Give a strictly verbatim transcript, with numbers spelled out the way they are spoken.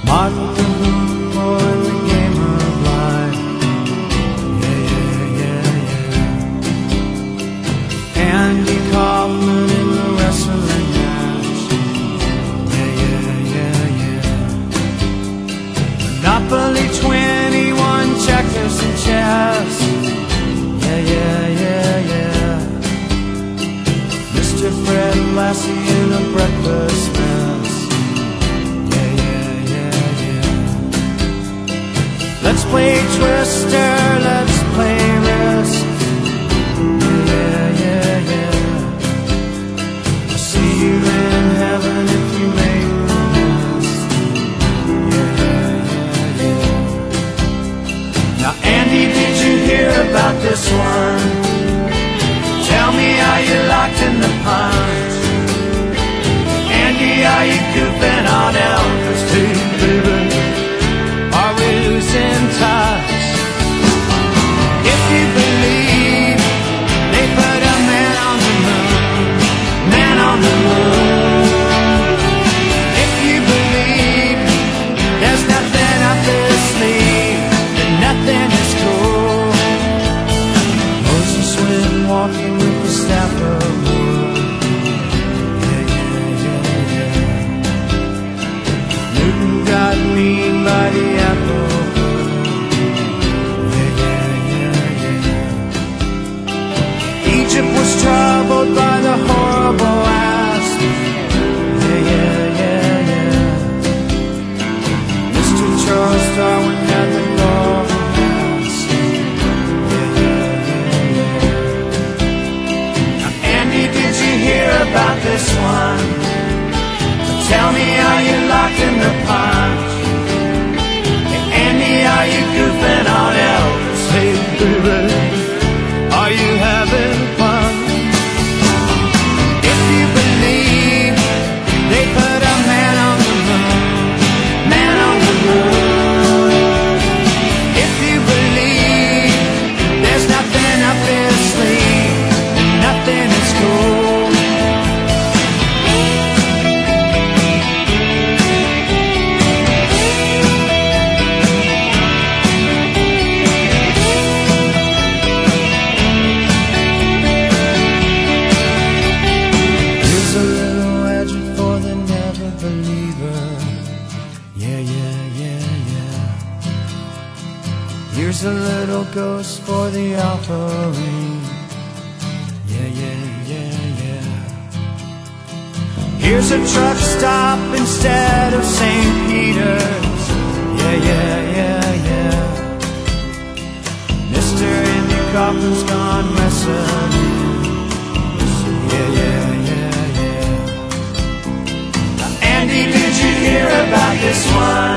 Martin Luther King in the game of life. Yeah, yeah, yeah, yeah. Andy Kaufman in the wrestling match. Yeah, yeah, yeah, yeah. Monopoly twenty-one, checkers and chess. Yeah, yeah, yeah, yeah. Mister Fred Lassie in a breakfast mess. Yeah, yeah, yeah, yeah. Let's play Twister, let's play Risk. Yeah, yeah, yeah. I'll see you in heaven if you make the list. Yeah, yeah, yeah. Now, Andy, did you hear about this one? Tell me, are you locked in the punch? Andy, are you goofing on Elvis too, baby? Are we losing touch? If you believe they put a man on the moon, man on the moon. If you believe there's nothing up his sleeve, then nothing is cool. Moses went walking with the staff of wood. Yeah, yeah, yeah, yeah. Newton got mean by the apple. Yeah, yeah, yeah, yeah. Egypt was troubled by the horrible asp. Yeah, yeah, yeah, yeah. Mister Charles Darwin had the golden mask. Yeah, yeah, yeah, yeah. Andy, did you hear about this one? Tell me, are you locked in the punch? Hey, Andy, are you goofing on Elvis? Hey, baby, are you having fun? If you believe they put a man on the moon, man on the moon. If you believe there's nothing up his sleeve, nothing is cool. Here's a little legend for the never believer. Yeah, yeah, yeah, yeah. Here's a little ghost for the offering. Yeah, yeah, yeah, yeah. Here's a truck stop instead of Saint Peter's. Yeah, yeah, yeah, yeah. Mister Andy Kaufman's gone wrestling. Yeah, yeah, yeah, yeah. Now, Andy, did you hear about this one?